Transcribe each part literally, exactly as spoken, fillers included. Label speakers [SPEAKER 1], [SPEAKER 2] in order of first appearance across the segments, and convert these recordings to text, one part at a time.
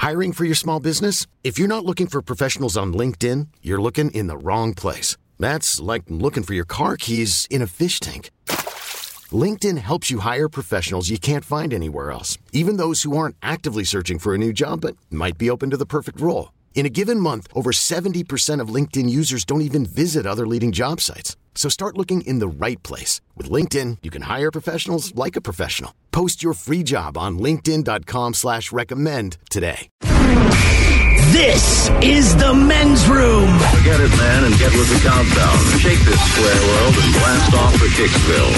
[SPEAKER 1] Hiring for your small business? If you're not looking for professionals on LinkedIn, you're looking in the wrong place. That's like looking for your car keys in a fish tank. LinkedIn helps you hire professionals you can't find anywhere else, even those who aren't actively searching for a new job but might be open to the perfect role. In a given month, over seventy percent of LinkedIn users don't even visit other leading job sites. So start looking in the right place. With LinkedIn, you can hire professionals like a professional. Post your free job on linkedin.com slash recommend today.
[SPEAKER 2] This is the men's room.
[SPEAKER 3] Forget it, man, and get with the countdown. Shake this square world and blast off for Kicksville.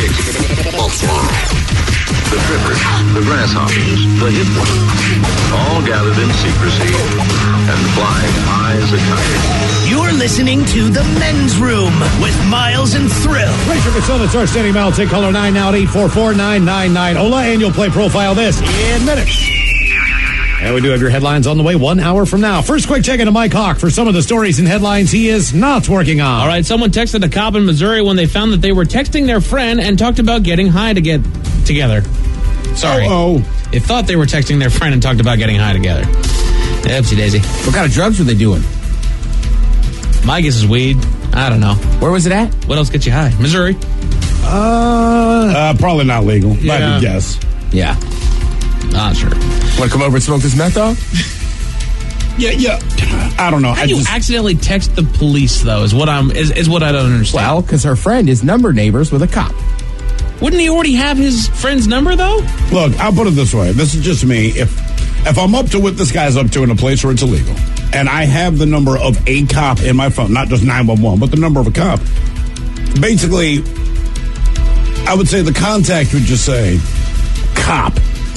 [SPEAKER 3] The trippers, the grasshoppers, the hip ones, all gathered in secrecy and flying high as a kite.
[SPEAKER 2] You're listening to the men's room with Miles and Thrill.
[SPEAKER 4] Rachel Casella, it's our standing mail. Take caller nine now at eight four four, nine nine nine. Ola, and you'll play Profile This in minutes. And we do have your headlines on the way one hour from now. First, quick check into Mike Hawk for some of the stories and headlines he is not working on.
[SPEAKER 5] All right, someone texted a cop in Missouri when they found that they were texting their friend and talked about getting high to get together. Sorry.
[SPEAKER 4] Oh,
[SPEAKER 5] They thought they were texting their friend and talked about getting high together. Oopsie daisy.
[SPEAKER 6] What kind of drugs were they doing?
[SPEAKER 5] My guess is weed. I don't know.
[SPEAKER 6] Where was it at?
[SPEAKER 5] What else gets you high? Missouri.
[SPEAKER 4] Uh, uh probably not legal.
[SPEAKER 5] Yeah.
[SPEAKER 4] Might be guess.
[SPEAKER 6] Yeah.
[SPEAKER 5] Not sure.
[SPEAKER 6] Want to come over and smoke this meth off?
[SPEAKER 4] Yeah, yeah. I don't know.
[SPEAKER 5] How
[SPEAKER 4] I
[SPEAKER 5] do you
[SPEAKER 4] just,
[SPEAKER 5] accidentally text the police, though, is what I'm is, is what I don't understand.
[SPEAKER 6] Well, because her friend is number neighbors with a cop.
[SPEAKER 5] Wouldn't he already have his friend's number, though?
[SPEAKER 4] Look, I'll put it this way. This is just me. If if I'm up to what this guy's up to in a place where it's illegal, and I have the number of a cop in my phone, not just nine one one, but the number of a cop, basically, I would say the contact would just say, cop.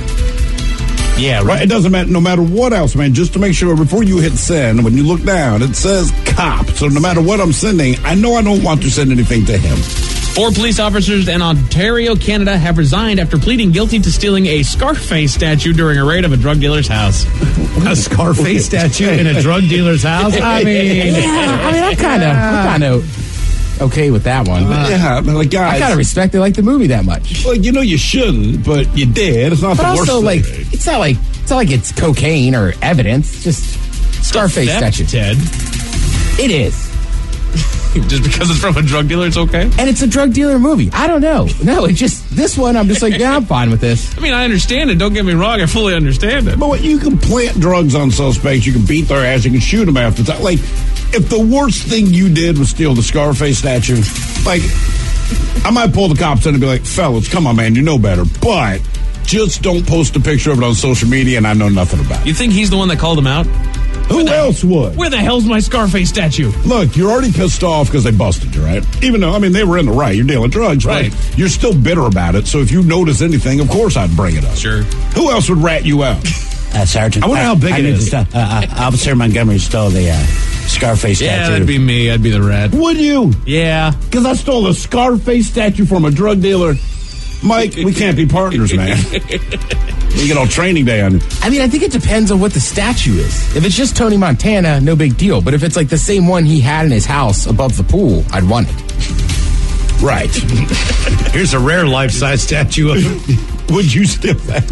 [SPEAKER 5] Yeah, right.
[SPEAKER 4] Right? It doesn't matter, no matter what else, man, just to make sure before you hit send, when you look down, it says cop. So no matter what I'm sending, I know I don't want to send anything to him.
[SPEAKER 5] Four police officers in Ontario, Canada have resigned after pleading guilty to stealing a Scarface statue during a raid of a drug dealer's house.
[SPEAKER 4] A Scarface statue in a drug dealer's house? I mean...
[SPEAKER 6] Yeah, I mean, I'm kind of, I'm kind of okay with that one.
[SPEAKER 4] Uh, yeah, but like, guys...
[SPEAKER 6] I kind of respect it, like the movie that much.
[SPEAKER 4] Well, you know you shouldn't, but you did. It's not
[SPEAKER 6] But
[SPEAKER 4] the
[SPEAKER 6] also,
[SPEAKER 4] worst
[SPEAKER 6] like,
[SPEAKER 4] thing.
[SPEAKER 6] it's not like it's not like it's cocaine or evidence. It's just Scarface
[SPEAKER 5] Theft,
[SPEAKER 6] statue.
[SPEAKER 5] Ted.
[SPEAKER 6] It is.
[SPEAKER 5] Just because it's from a drug dealer, it's okay?
[SPEAKER 6] And it's a drug dealer movie. I don't know. No, it just, this one, I'm just like, yeah, I'm fine with this.
[SPEAKER 5] I mean, I understand it. Don't get me wrong. I fully understand it.
[SPEAKER 4] But what, you can plant drugs on suspects, you can beat their ass, you can shoot them after time. Like, if the worst thing you did was steal the Scarface statue, like, I might pull the cops in and be like, fellas, come on, man, you know better. But just don't post a picture of it on social media and I know nothing about it.
[SPEAKER 5] You think he's the one that called him out?
[SPEAKER 4] Who else would?
[SPEAKER 5] Where the hell's my Scarface statue?
[SPEAKER 4] Look, you're already pissed off because they busted you, right? Even though, I mean, they were in the right. You're dealing drugs, right? But you're still bitter about it. So if you notice anything, of course I'd bring it up.
[SPEAKER 5] Sure.
[SPEAKER 4] Who else would rat you out?
[SPEAKER 7] Uh, Sergeant.
[SPEAKER 4] I wonder how big
[SPEAKER 7] I
[SPEAKER 4] it
[SPEAKER 7] need
[SPEAKER 4] is.
[SPEAKER 7] to stop. Uh, uh, Officer Montgomery stole the uh, Scarface
[SPEAKER 5] Yeah,
[SPEAKER 7] statue.
[SPEAKER 5] that'd be me. I'd be the rat.
[SPEAKER 4] Would you?
[SPEAKER 5] Yeah.
[SPEAKER 4] Because I stole a Scarface statue from a drug dealer. Mike, we can't be partners, man. We get all training day on it.
[SPEAKER 6] I mean, I think it depends on what the statue is. If it's just Tony Montana, no big deal. But if it's like the same one he had in his house above the pool, I'd want it.
[SPEAKER 4] Right.
[SPEAKER 8] Here's a rare life-size statue of
[SPEAKER 4] Would you steal that?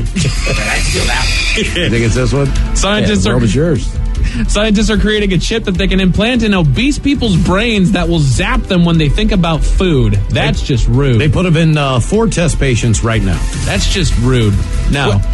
[SPEAKER 8] You think it's this one?
[SPEAKER 5] Scientists
[SPEAKER 6] yeah, the
[SPEAKER 5] are
[SPEAKER 6] world is yours.
[SPEAKER 5] Scientists are creating a chip that they can implant in obese people's brains that will zap them when they think about food. That's just rude.
[SPEAKER 8] They put them in uh, four test patients right now.
[SPEAKER 5] That's just rude. No.
[SPEAKER 6] What?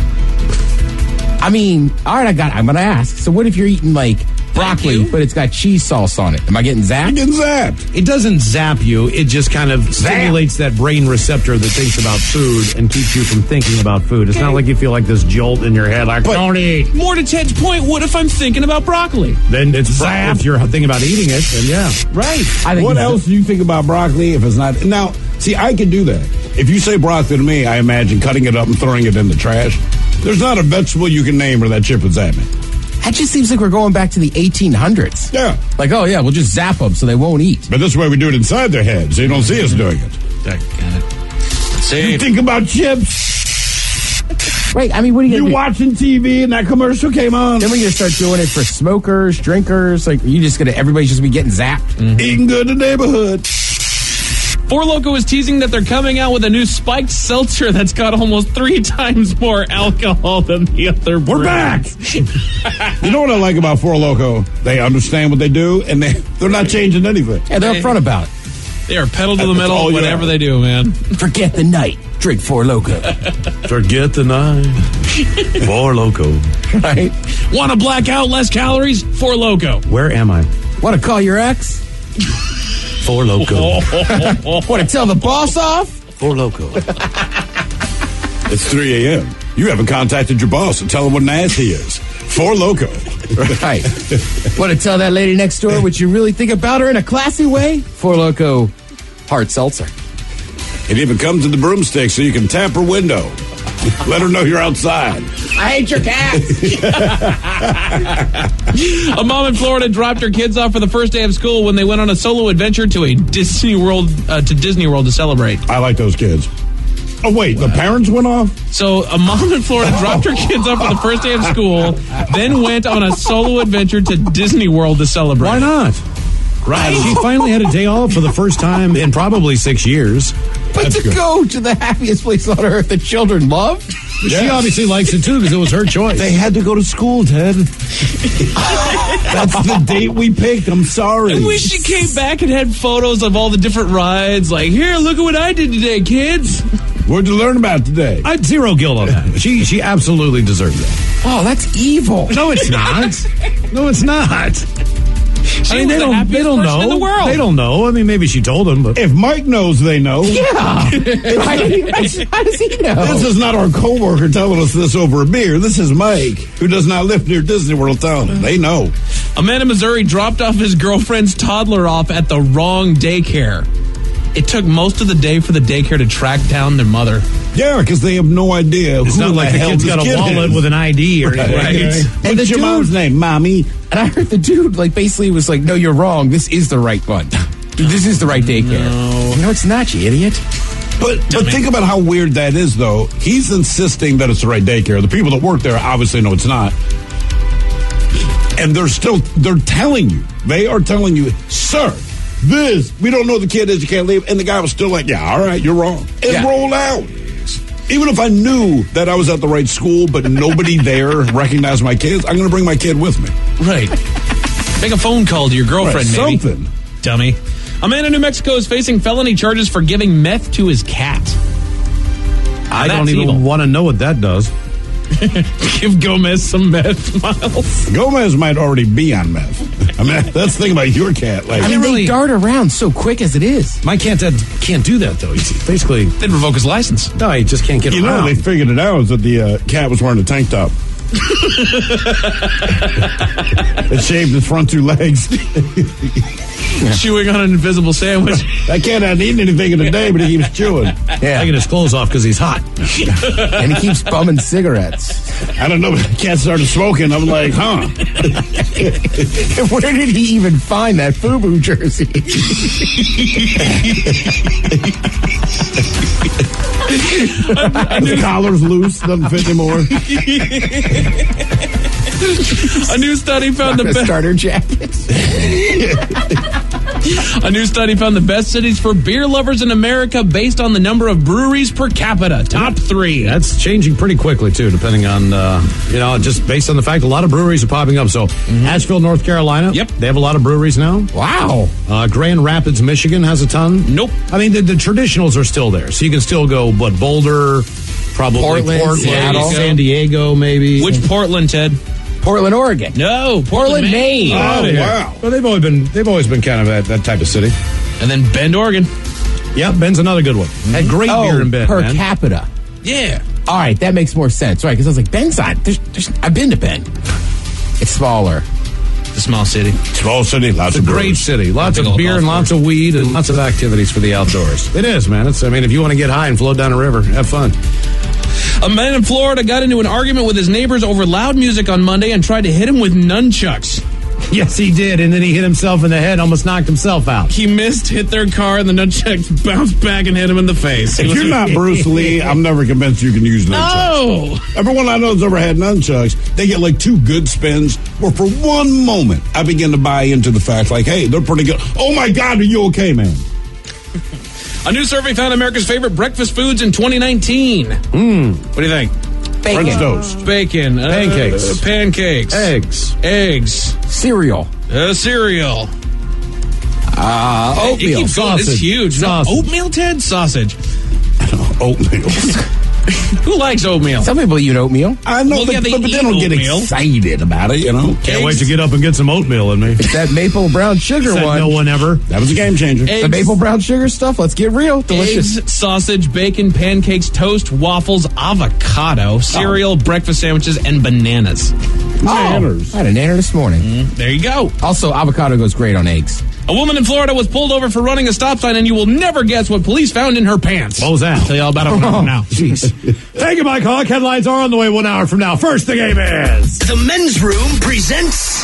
[SPEAKER 6] I mean, all right, I got. I'm gonna ask. So, what if you're eating like broccoli,
[SPEAKER 5] you.
[SPEAKER 6] but it's got cheese sauce on it? Am I getting
[SPEAKER 4] You're
[SPEAKER 6] zapped?
[SPEAKER 4] getting zapped.
[SPEAKER 8] It doesn't zap you. It just kind of stimulates that brain receptor that thinks about food and keeps you from thinking about food. It's not like you feel like this jolt in your head, like,
[SPEAKER 4] But-
[SPEAKER 8] don't eat.
[SPEAKER 5] More to Ted's point, what if I'm thinking about broccoli?
[SPEAKER 8] Then it's
[SPEAKER 5] Zap.
[SPEAKER 8] If you're thinking about eating it, then yeah.
[SPEAKER 5] Right.
[SPEAKER 6] I think
[SPEAKER 4] What
[SPEAKER 6] it's-
[SPEAKER 4] else do you think about broccoli if it's not? Now, see, I can do that. If you say broccoli to me, I imagine cutting it up and throwing it in the trash. There's not a vegetable you can name where that chip would zap me.
[SPEAKER 6] That just seems like we're going back to the eighteen hundreds.
[SPEAKER 4] Yeah.
[SPEAKER 6] Like, oh yeah, we'll just zap them so they won't eat.
[SPEAKER 4] But this way we do it inside their head, so you don't see us doing it.
[SPEAKER 5] Got it.
[SPEAKER 4] You
[SPEAKER 5] See,
[SPEAKER 4] think about chips.
[SPEAKER 6] Right? I mean, what are you
[SPEAKER 4] You
[SPEAKER 6] gonna do?
[SPEAKER 4] watching T V and that commercial came on.
[SPEAKER 6] Then we're gonna start doing it for smokers, drinkers. Like, you just gonna everybody's just be getting zapped.
[SPEAKER 4] Eating good in the neighborhood.
[SPEAKER 5] Four Loko is teasing that they're coming out with a new spiked seltzer that's got almost three times more alcohol than the other
[SPEAKER 4] We're back! You know what I like about Four Loko? They understand what they do, and they, they're not changing anything.
[SPEAKER 6] Yeah, they're upfront about it.
[SPEAKER 5] They are pedal to the
[SPEAKER 4] That's
[SPEAKER 5] metal,
[SPEAKER 4] all you
[SPEAKER 5] whatever
[SPEAKER 4] have.
[SPEAKER 5] they do, man.
[SPEAKER 6] Forget the night. Drink Four Loko.
[SPEAKER 8] Forget the night. Four Loko.
[SPEAKER 6] Right?
[SPEAKER 5] Want to black out, less calories? Four Loko.
[SPEAKER 8] Where am I?
[SPEAKER 6] Want to call your ex?
[SPEAKER 8] Four Loko.
[SPEAKER 6] Want to tell the boss off?
[SPEAKER 8] Four Loko.
[SPEAKER 4] It's three a.m. You haven't contacted your boss and tell him what an ass he is. Four Loko.
[SPEAKER 6] Right. Want to tell that lady next door what you really think about her in a classy way? Four Loko hard seltzer.
[SPEAKER 4] It even comes in the broomstick so you can tap her window. Let her know you're outside.
[SPEAKER 6] I hate your cat.
[SPEAKER 5] A mom in Florida dropped her kids off for the first day of school when they went on a solo adventure to a Disney World uh, to Disney World to celebrate.
[SPEAKER 4] I like those kids. Oh, wait, the parents went off?
[SPEAKER 5] So a mom in Florida dropped her kids off for the first day of school, then went on a solo adventure to Disney World to celebrate.
[SPEAKER 8] Why not? Right. She finally had a day off for the first time in probably six years.
[SPEAKER 6] But
[SPEAKER 4] That's
[SPEAKER 6] to
[SPEAKER 4] good.
[SPEAKER 6] go to the happiest place on earth that children love?
[SPEAKER 8] She obviously likes it too because it was her choice.
[SPEAKER 4] They had to go to school, Ted. That's the date we picked. I'm sorry.
[SPEAKER 5] I wish she came back and had photos of all the different rides. Like, here, look at what I did today, kids.
[SPEAKER 4] What'd you learn about today?
[SPEAKER 8] I'd zero guilt on that. She she absolutely deserved that.
[SPEAKER 6] Oh, that's evil.
[SPEAKER 8] No, it's not. No, it's not.
[SPEAKER 5] She
[SPEAKER 8] I mean,
[SPEAKER 5] was
[SPEAKER 8] they
[SPEAKER 5] the
[SPEAKER 8] don't.
[SPEAKER 5] happiest
[SPEAKER 8] They don't
[SPEAKER 5] person
[SPEAKER 8] know.
[SPEAKER 5] in the world.
[SPEAKER 8] They don't know. I mean, maybe she told him, but
[SPEAKER 4] If Mike knows, they know.
[SPEAKER 6] Yeah. Right? How does he know?
[SPEAKER 4] This is not our coworker telling us this over a beer. This is Mike, who does not live near Disney World telling him. They know.
[SPEAKER 5] A man in Missouri dropped off his girlfriend's toddler off at the wrong daycare. It took most of the day for the daycare to track down their mother.
[SPEAKER 4] Yeah, because they have no idea
[SPEAKER 8] it's
[SPEAKER 4] who
[SPEAKER 8] not like the
[SPEAKER 4] hell
[SPEAKER 8] kid's
[SPEAKER 4] this
[SPEAKER 8] got a
[SPEAKER 4] kid
[SPEAKER 8] wallet
[SPEAKER 4] is.
[SPEAKER 8] with an I D or anything.
[SPEAKER 4] Right.
[SPEAKER 8] Right.
[SPEAKER 6] And
[SPEAKER 4] What's
[SPEAKER 6] the
[SPEAKER 4] your mom's
[SPEAKER 6] dude-
[SPEAKER 4] name, Mommy?
[SPEAKER 6] And I heard the dude, like, basically was like, no, you're wrong. This is the right one. This is the right daycare.
[SPEAKER 5] No.
[SPEAKER 6] No, it's not, you idiot.
[SPEAKER 4] But but think about how weird that is, though. He's insisting that it's the right daycare. The people that work there obviously know it's not. And they're still, they're telling you. They are telling you, sir, this, we don't know who the kid is, you can't leave. And the guy was still like, yeah, all right, you're wrong. And
[SPEAKER 6] Yeah.
[SPEAKER 4] rolled out. Even if I knew that I was at the right school, but nobody there recognized my kids, I'm going to bring my kid with me.
[SPEAKER 5] Right. Make a phone call to your girlfriend,
[SPEAKER 4] Right,
[SPEAKER 5] maybe.
[SPEAKER 4] something.
[SPEAKER 5] Dummy. A man in New Mexico is facing felony charges for giving meth to his cat.
[SPEAKER 8] I
[SPEAKER 5] That's
[SPEAKER 8] don't even
[SPEAKER 5] evil.
[SPEAKER 8] want to know what that does.
[SPEAKER 5] Give Gomez some meth, Miles.
[SPEAKER 4] Gomez might already be on meth. I mean, that's the thing about your cat. Like,
[SPEAKER 6] I mean,
[SPEAKER 5] really-
[SPEAKER 6] they dart around so quick as it is.
[SPEAKER 8] My cat uh, can't do that though. You see, basically,
[SPEAKER 5] They'd revoke his license.
[SPEAKER 8] no, he just can't get
[SPEAKER 4] you know,
[SPEAKER 8] around.
[SPEAKER 4] they figured it out is that the uh, cat was wearing a tank top. It shaved his front two legs.
[SPEAKER 5] Chewing on an invisible sandwich.
[SPEAKER 4] That cat hadn't eaten anything in the day, but he keeps chewing.
[SPEAKER 6] Yeah.
[SPEAKER 8] Taking his clothes off because he's hot.
[SPEAKER 6] And he keeps bumming cigarettes.
[SPEAKER 4] I don't know, but the cat started smoking. I'm like, huh?
[SPEAKER 6] Where did he even find that FUBU jersey?
[SPEAKER 4] The collar's loose, doesn't fit anymore.
[SPEAKER 5] A new study found the
[SPEAKER 6] A
[SPEAKER 5] best.
[SPEAKER 6] starter jacket.
[SPEAKER 5] A new study found the best cities for beer lovers in America based on the number of breweries per capita. Top three.
[SPEAKER 8] That's changing pretty quickly too, depending on uh, you know, just based on the fact a lot of breweries are popping up. So, Asheville, North Carolina,
[SPEAKER 5] Yep.
[SPEAKER 8] they have a lot of breweries now.
[SPEAKER 6] Wow.
[SPEAKER 8] Uh, Grand Rapids, Michigan has a ton.
[SPEAKER 5] Nope.
[SPEAKER 8] I mean, the, the traditionals are still there, so you can still go. What Boulder, probably
[SPEAKER 6] Portland, Seattle.
[SPEAKER 8] San Diego, maybe.
[SPEAKER 5] Which Portland, Ted?
[SPEAKER 6] Portland, Oregon.
[SPEAKER 5] No, Portland,
[SPEAKER 6] Portland,
[SPEAKER 5] Maine.
[SPEAKER 6] Maine.
[SPEAKER 8] Outta
[SPEAKER 4] Oh,
[SPEAKER 8] here.
[SPEAKER 4] wow.
[SPEAKER 8] Well, they've always been they've always been kind of that, that type of city.
[SPEAKER 5] And then Bend, Oregon.
[SPEAKER 8] Yep, Ben's another good one. Had great
[SPEAKER 6] Oh,
[SPEAKER 8] beer in Bend,
[SPEAKER 6] per
[SPEAKER 8] man.
[SPEAKER 6] capita.
[SPEAKER 5] Yeah.
[SPEAKER 6] All right, that makes more sense, right? Because I was like, Bend's not. There's, there's, I've been to Bend. It's smaller.
[SPEAKER 5] It's a small city.
[SPEAKER 4] Small city, lots
[SPEAKER 8] It's a
[SPEAKER 4] of
[SPEAKER 8] great
[SPEAKER 4] breweries.
[SPEAKER 8] city. Lots
[SPEAKER 5] Big
[SPEAKER 8] of
[SPEAKER 5] old
[SPEAKER 8] beer
[SPEAKER 5] golf
[SPEAKER 8] and lots
[SPEAKER 5] course.
[SPEAKER 8] of weed and lots of activities for the outdoors. It is, man. It's I mean, if you want to get high and float down a river, have fun.
[SPEAKER 5] A man in Florida got into an argument with his neighbors over loud music on Monday and tried to hit him with nunchucks.
[SPEAKER 8] Yes, he did, and then he hit himself in the head, almost knocked himself out.
[SPEAKER 5] He missed, hit their car, and the nunchucks bounced back and hit him in the face.
[SPEAKER 4] If you're not Bruce Lee, I'm never convinced you can use nunchucks.
[SPEAKER 5] Oh!
[SPEAKER 4] Everyone I know that's ever had nunchucks, they get like two good spins where for one moment I begin to buy into the fact like, hey, they're pretty good. Oh my God, are you okay, man?
[SPEAKER 5] A new survey found America's favorite breakfast foods in twenty nineteen.
[SPEAKER 8] Mm.
[SPEAKER 5] What do you think?
[SPEAKER 6] Bacon.
[SPEAKER 4] French toast.
[SPEAKER 5] Bacon. Uh,
[SPEAKER 8] Pancakes.
[SPEAKER 5] pancakes.
[SPEAKER 8] Eggs.
[SPEAKER 5] Eggs.
[SPEAKER 6] Cereal.
[SPEAKER 5] Uh, cereal.
[SPEAKER 6] Uh,
[SPEAKER 5] It
[SPEAKER 6] oatmeal.
[SPEAKER 5] keeps going. It's
[SPEAKER 8] Sausage.
[SPEAKER 5] huge. No,
[SPEAKER 8] Sausage.
[SPEAKER 5] oatmeal, Ted? Sausage.
[SPEAKER 4] Oatmeal.
[SPEAKER 5] Who likes oatmeal?
[SPEAKER 6] Some people eat oatmeal.
[SPEAKER 4] I know,
[SPEAKER 5] Well,
[SPEAKER 4] but,
[SPEAKER 5] yeah, they
[SPEAKER 4] but, but they
[SPEAKER 5] eat
[SPEAKER 4] don't get
[SPEAKER 5] oatmeal.
[SPEAKER 4] excited about it, you know?
[SPEAKER 8] Can't wait to get up and get some oatmeal in me.
[SPEAKER 6] That maple brown sugar
[SPEAKER 8] Said
[SPEAKER 6] one.
[SPEAKER 8] no one ever.
[SPEAKER 4] That was a game changer.
[SPEAKER 5] Eggs,
[SPEAKER 6] The maple brown sugar stuff. Let's get real. Delicious.
[SPEAKER 5] eggs, sausage, bacon, pancakes, toast, waffles, avocado, cereal, breakfast sandwiches, and bananas.
[SPEAKER 4] Manners.
[SPEAKER 6] I had a nanner this morning.
[SPEAKER 5] There you go.
[SPEAKER 6] Also, avocado goes great on eggs.
[SPEAKER 5] A woman in Florida was pulled over for running a stop sign, and you will never guess what police found in her pants.
[SPEAKER 8] What was that?
[SPEAKER 5] I'll tell you all about it
[SPEAKER 6] Oh,
[SPEAKER 5] now.
[SPEAKER 6] Jeez.
[SPEAKER 8] Thank you, Mike Hawk. Headlines are on the way one hour from now. First, the game is.
[SPEAKER 2] The Men's Room presents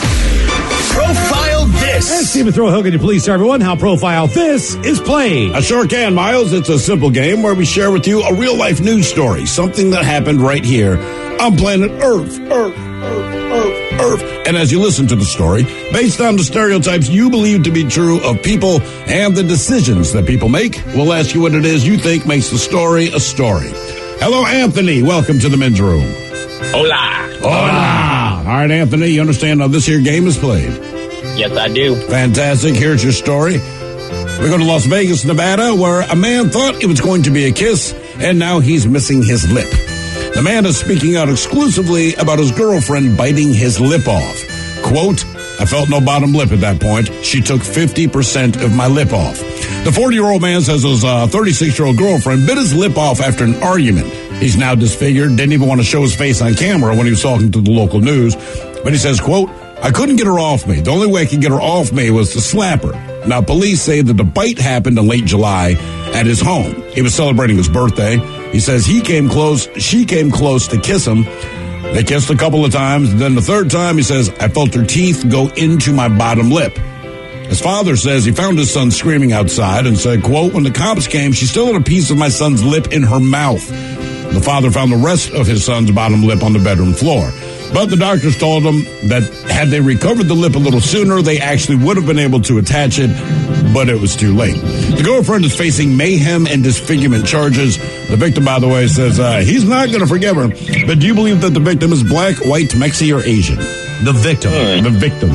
[SPEAKER 2] Profile
[SPEAKER 8] And
[SPEAKER 2] This.
[SPEAKER 8] Stephen Throw-Hook, can you please tell everyone how Profile This is played?
[SPEAKER 4] I sure can, Miles. It's a simple game where we share with you a real-life news story, something that happened right here on planet Earth. Earth, Earth, Earth, Earth. And as you listen to the story, based on the stereotypes you believe to be true of people and the decisions that people make, we'll ask you what it is you think makes the story a story. Hello, Anthony. Welcome to the Men's Room.
[SPEAKER 9] Hola.
[SPEAKER 4] Hola. All right, Anthony, you understand how this here game is played?
[SPEAKER 9] Yes, I do.
[SPEAKER 4] Fantastic. Here's your story. We go to Las Vegas, Nevada, where a man thought it was going to be a kiss, and now he's missing his lip. The man is speaking out exclusively about his girlfriend biting his lip off. Quote, I felt no bottom lip at that point. She took fifty percent of my lip off. The forty-year-old man says his uh, thirty-six-year-old girlfriend bit his lip off after an argument. He's now disfigured, didn't even want to show his face on camera when he was talking to the local news. But he says, quote, I couldn't get her off me. The only way I could get her off me was to slap her. Now, police say that the bite happened in late July at his home. He was celebrating his birthday. He says he came close, she came close to kiss him. They kissed a couple of times. And then the third time, he says, I felt her teeth go into my bottom lip. His father says he found his son screaming outside and said, quote, when the cops came, she still had a piece of my son's lip in her mouth. The father found the rest of his son's bottom lip on the bedroom floor. But the doctors told him that had they recovered the lip a little sooner, they actually would have been able to attach it, but it was too late. The girlfriend is facing mayhem and disfigurement charges. The victim, by the way, says uh, he's not going to forgive her. But do you believe that the victim is black, white, Mexi, or Asian?
[SPEAKER 8] The victim.
[SPEAKER 4] The victim.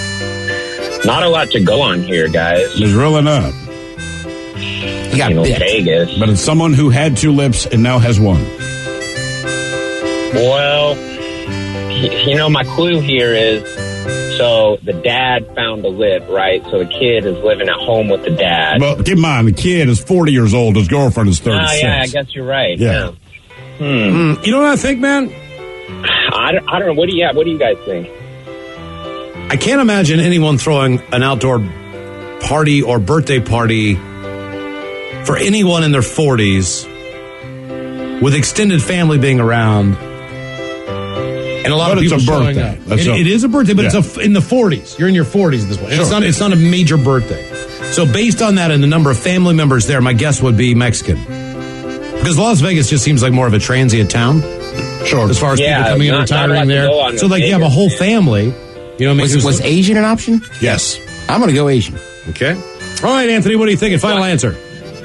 [SPEAKER 9] Not a lot to go on here, guys.
[SPEAKER 4] There's really not.
[SPEAKER 6] You got
[SPEAKER 9] You know,
[SPEAKER 6] bit.
[SPEAKER 9] Vegas.
[SPEAKER 4] But it's someone who had two lips and now has one.
[SPEAKER 9] Well, y- you know, my clue here is, so the dad found the lip, right? So the kid is living at home with the dad.
[SPEAKER 4] But keep in mind, the kid is forty years old. His girlfriend is thirty-six.
[SPEAKER 9] Ah, yeah, I guess you're right.
[SPEAKER 4] Yeah.
[SPEAKER 9] Yeah. Hmm.
[SPEAKER 8] You know what I think, man?
[SPEAKER 9] I don't, I don't know. What do you, yeah, what do you guys think?
[SPEAKER 8] I can't imagine anyone throwing an outdoor party or birthday party for anyone in their forties with extended family being around and a lot
[SPEAKER 4] But
[SPEAKER 8] of
[SPEAKER 4] it's
[SPEAKER 8] people
[SPEAKER 4] a
[SPEAKER 8] showing
[SPEAKER 4] birthday.
[SPEAKER 8] up.
[SPEAKER 4] That's
[SPEAKER 8] It,
[SPEAKER 4] a-
[SPEAKER 8] it is a birthday, but
[SPEAKER 4] Yeah.
[SPEAKER 8] it's a, in the forties. You're in your forties at this point. And It's
[SPEAKER 4] Sure.
[SPEAKER 8] not. It's not a major birthday. So based on that and the number of family members there, my guess would be Mexican. Because Las Vegas just seems like more of a transient town.
[SPEAKER 4] Sure.
[SPEAKER 8] As far as
[SPEAKER 9] Yeah,
[SPEAKER 8] people coming in
[SPEAKER 9] not-
[SPEAKER 8] and
[SPEAKER 9] not a lot
[SPEAKER 8] retiring
[SPEAKER 9] to
[SPEAKER 8] there.
[SPEAKER 9] go on
[SPEAKER 8] So
[SPEAKER 9] in
[SPEAKER 8] like you have a
[SPEAKER 9] Vegas,
[SPEAKER 8] whole
[SPEAKER 9] man.
[SPEAKER 8] family. You know, what I mean?
[SPEAKER 6] Was, was Asian an option?
[SPEAKER 4] Yes.
[SPEAKER 6] I'm going to go Asian.
[SPEAKER 8] Okay. All right, Anthony, what are you thinking? Final answer.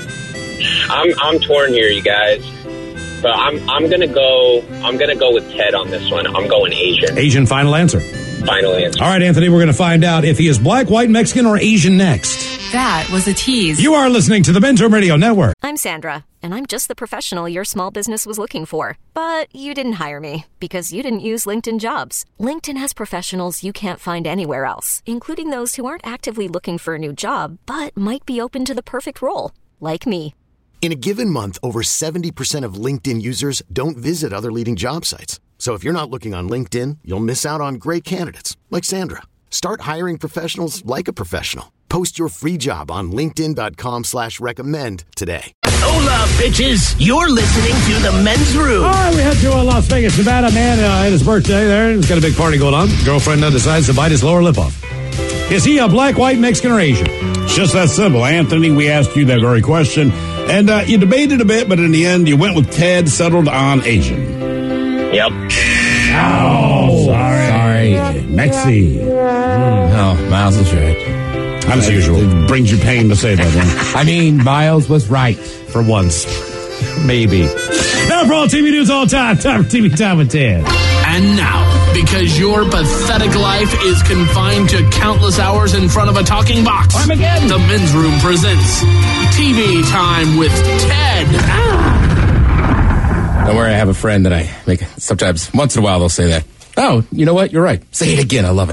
[SPEAKER 9] I'm I'm torn here, you guys. But I'm I'm gonna go I'm gonna go with Ted on this one. I'm going Asian.
[SPEAKER 8] Asian final answer.
[SPEAKER 9] Final answer.
[SPEAKER 8] All right, Anthony, we're going to find out if he is black, white, Mexican, or Asian next.
[SPEAKER 10] That was a tease.
[SPEAKER 8] You are listening to the Men's Room Radio Network.
[SPEAKER 11] I'm Sandra, and I'm just the professional your small business was looking for. But you didn't hire me because you didn't use LinkedIn Jobs. LinkedIn has professionals you can't find anywhere else, including those who aren't actively looking for a new job, but might be open to the perfect role, like me.
[SPEAKER 1] In a given month, over seventy percent of LinkedIn users don't visit other leading job sites. So if you're not looking on LinkedIn, you'll miss out on great candidates like Sandra. Start hiring professionals like a professional. Post your free job on linkedin.com slash recommend today.
[SPEAKER 2] Hola, bitches. You're listening to The Men's Room.
[SPEAKER 8] All right, we head to uh, Las Vegas, Nevada. Man, uh, had his birthday there. He's got a big party going on. Girlfriend uh, decides to bite his lower lip off. Is he a black, white, Mexican, or Asian?
[SPEAKER 4] It's just that simple. Anthony, we asked you that very question. And uh, you debated a bit, but in the end, you went with Ted, settled on Asian.
[SPEAKER 9] Yep.
[SPEAKER 4] Oh, sorry.
[SPEAKER 6] Sorry.
[SPEAKER 4] Mexi.
[SPEAKER 6] Oh, Miles is right.
[SPEAKER 8] As usual.
[SPEAKER 4] It brings you pain to say that, right?
[SPEAKER 6] I mean, Miles was right.
[SPEAKER 8] For once. Maybe. Now for all T V news all time, time for T V Time with Dan.
[SPEAKER 10] And now, because your pathetic life is confined to countless hours in front of a talking box, Armageddon. The Men's Room presents T V Time with Ted.
[SPEAKER 6] Don't worry, I have a friend that I make sometimes, once in a while, they'll say that. Oh, you know what? You're right. Say it again. I love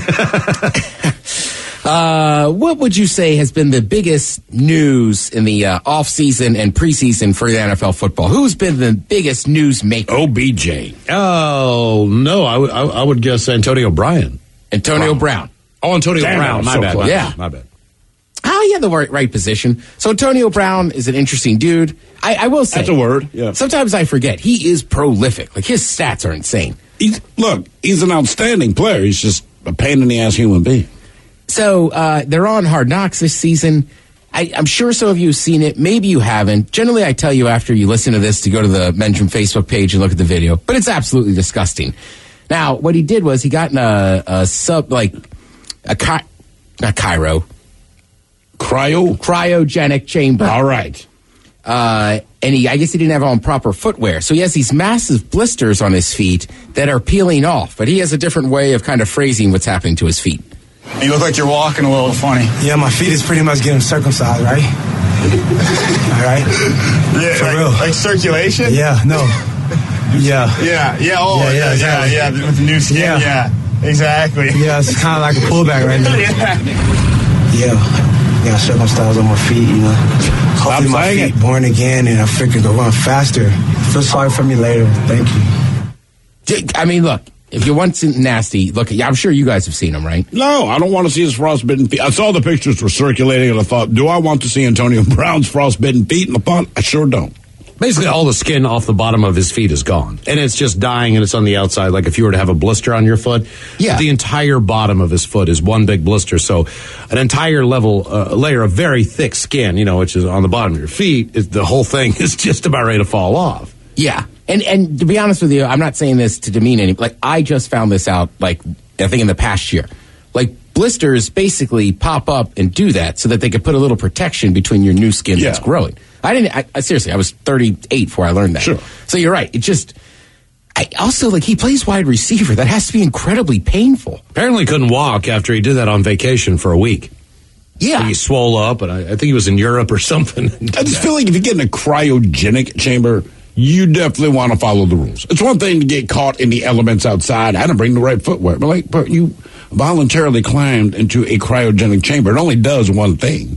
[SPEAKER 6] it. uh, what would you say has been the biggest news in the uh, off-season and preseason for the N F L football? Who's been the biggest news maker?
[SPEAKER 4] O B J.
[SPEAKER 8] Oh, no. I, w- I, I would guess Antonio Brown.
[SPEAKER 6] Antonio Brown.
[SPEAKER 8] Brown. Oh, Antonio
[SPEAKER 4] Damn,
[SPEAKER 8] Brown. My
[SPEAKER 4] so
[SPEAKER 8] bad.
[SPEAKER 4] close.
[SPEAKER 6] Yeah.
[SPEAKER 8] My bad.
[SPEAKER 6] Oh, he had the right, right position. So Antonio Brown is an interesting dude. I, I will say.
[SPEAKER 4] That's a word, yeah.
[SPEAKER 6] Sometimes I forget. He is prolific. Like, his stats are insane.
[SPEAKER 4] He's, look, he's an outstanding player. He's just a pain in the ass human being.
[SPEAKER 6] So uh, they're on Hard Knocks this season. I, I'm sure some of you have seen it. Maybe you haven't. Generally, I tell you after you listen to this to go to the Men's Room Facebook page and look at the video. But it's absolutely disgusting. Now, what he did was he got in a, a sub, like, a chi- not Cairo.
[SPEAKER 4] Cryo?
[SPEAKER 6] Cryogenic chamber.
[SPEAKER 4] All right.
[SPEAKER 6] Uh, and he, I guess he didn't have on proper footwear. So he has these massive blisters on his feet that are peeling off. But he has a different way of kind of phrasing what's happening to his feet.
[SPEAKER 12] You look like you're walking a little funny. Yeah, my feet is pretty much getting circumcised, right? All right? Yeah, for like, real. Like circulation? Yeah, no. Yeah. Yeah, yeah, oh, yeah, yeah, exactly. yeah, yeah, with the new skin, yeah. yeah, exactly. Yeah, it's kind of like a pullback right now. yeah. Yeah. Yeah, circumcised on my feet, you know. Hopefully my feet it. born again and I freaking go run faster. Feel sorry for me later. Thank you.
[SPEAKER 6] I mean, look, if you want something nasty, look, I'm sure you guys have seen him, right?
[SPEAKER 4] No, I don't want to see his frostbitten feet. I saw the pictures were circulating and I thought, do I want to see Antonio Brown's frostbitten feet in the pond? I sure don't.
[SPEAKER 8] Basically, all the skin off the bottom of his feet is gone. And it's just dying, and it's on the outside, like if you were to have a blister on your foot.
[SPEAKER 6] Yeah.
[SPEAKER 8] The entire bottom of his foot is one big blister. So an entire level, uh, layer of very thick skin, you know, which is on the bottom of your feet, is, the whole thing is just about ready to fall off.
[SPEAKER 6] Yeah. And and to be honest with you, I'm not saying this to demean any, like, I just found this out, like, I think in the past year. Like, blisters basically pop up and do that so that they could put a little protection between your new skin
[SPEAKER 4] yeah.
[SPEAKER 6] that's growing. I didn't, I, I seriously, I was thirty-eight before I learned that.
[SPEAKER 4] Sure.
[SPEAKER 6] So you're right. It just, I also, like, he plays wide receiver. That has to be incredibly painful.
[SPEAKER 8] Apparently couldn't walk after he did that on vacation for a week.
[SPEAKER 6] Yeah.
[SPEAKER 8] He swole up, and I, I think he was in Europe or something.
[SPEAKER 4] I just feel like if you get in a cryogenic chamber, you definitely want to follow the rules. It's one thing to get caught in the elements outside. I didn't bring the right footwear. But, like, but you voluntarily climbed into a cryogenic chamber. It only does one thing.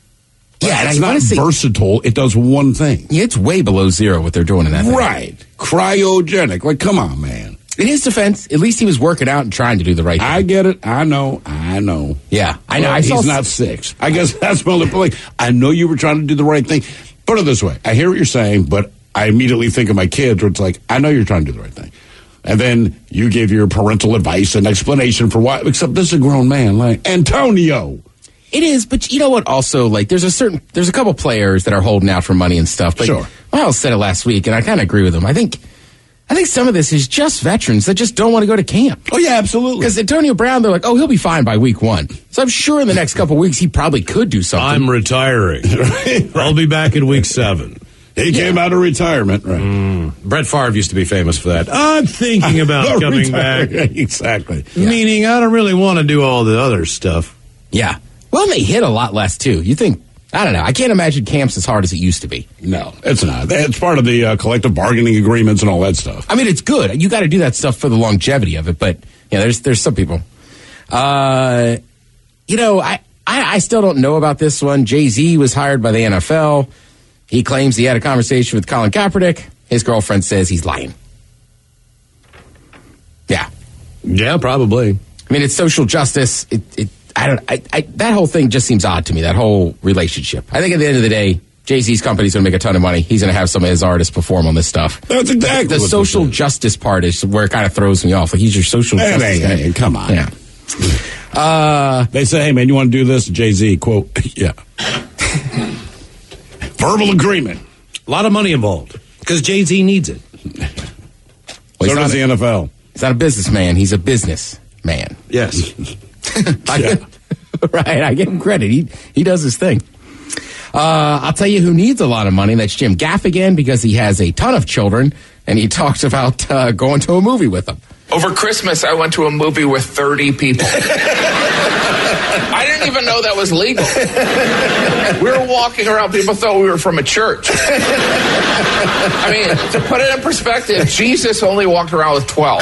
[SPEAKER 6] Yeah,
[SPEAKER 4] it's
[SPEAKER 6] and
[SPEAKER 4] not
[SPEAKER 6] say,
[SPEAKER 4] versatile. It does one thing.
[SPEAKER 6] Yeah, it's way below zero what they're doing in that thing.
[SPEAKER 4] Right. Cryogenic. Like, come on, man.
[SPEAKER 6] In his defense, at least he was working out and trying to do the right thing.
[SPEAKER 4] I get it. I know. I know.
[SPEAKER 6] Yeah, I know.
[SPEAKER 4] Well,
[SPEAKER 6] I saw
[SPEAKER 4] he's not six. I guess that's my only point. I know you were trying to do the right thing. Put it this way. I hear what you're saying, but I immediately think of my kids where it's like, I know you're trying to do the right thing. And then you give your parental advice and explanation for why, except this is a grown man, like Antonio.
[SPEAKER 6] It is, but you know what? Also, like, there's a certain, there's a couple players that are holding out for money and stuff. But
[SPEAKER 4] sure.
[SPEAKER 6] Miles said it last week, and I kind of agree with him. I think, I think some of this is just veterans that just don't want to go to camp.
[SPEAKER 4] Oh yeah, absolutely.
[SPEAKER 6] Because Antonio Brown, they're like, oh, he'll be fine by week one. So I'm sure in the next couple weeks he probably could do something.
[SPEAKER 8] I'm retiring. right. I'll be back in week seven.
[SPEAKER 4] He yeah. came out of retirement, right?
[SPEAKER 8] Mm. Brett Favre used to be famous for that. I'm thinking about coming
[SPEAKER 4] retire-
[SPEAKER 8] back.
[SPEAKER 4] Exactly.
[SPEAKER 8] Yeah. Meaning, I don't really want to do all the other stuff.
[SPEAKER 6] Yeah. Well, they hit a lot less, too. You think, I don't know. I can't imagine camps as hard as it used to be.
[SPEAKER 4] No, it's not. It's part of the uh, collective bargaining agreements and all that stuff.
[SPEAKER 6] I mean, it's good. You got to do that stuff for the longevity of it. But, yeah, there's there's some people. Uh, you know, I, I, I still don't know about this one. Jay-Z was hired by the N F L. He claims he had a conversation with Colin Kaepernick. His girlfriend says he's lying. Yeah.
[SPEAKER 8] Yeah, probably.
[SPEAKER 6] I mean, it's social justice. It, it I don't. I, I, that whole thing just seems odd to me. That whole relationship. I think at the end of the day, Jay-Z's company's going to make a ton of money. He's going to have some of his artists perform on this stuff.
[SPEAKER 4] That's exactly
[SPEAKER 6] the, the
[SPEAKER 4] what
[SPEAKER 6] social justice part is where it kind of throws me off. Like, he's your social
[SPEAKER 4] hey,
[SPEAKER 6] justice
[SPEAKER 4] hey,
[SPEAKER 6] guy.
[SPEAKER 4] hey, come on.
[SPEAKER 6] Yeah. Uh,
[SPEAKER 4] they say, "Hey, man, you want to do this?" Jay-Z quote, "Yeah." Verbal agreement.
[SPEAKER 8] A lot of money involved because Jay-Z needs it.
[SPEAKER 6] Well,
[SPEAKER 4] so does the N F L.
[SPEAKER 6] He's not a businessman. He's a businessman.
[SPEAKER 8] Yes.
[SPEAKER 6] I,
[SPEAKER 4] yeah.
[SPEAKER 6] Right, I give him credit. He he does his thing. Uh, I'll tell you who needs a lot of money. That's Jim Gaffigan, because he has a ton of children, and he talks about uh, going to a movie with them.
[SPEAKER 13] Over Christmas, I went to a movie with thirty people. I didn't even know that was legal. We were walking around. People thought we were from a church. I mean, to put it in perspective, Jesus only walked around with twelve.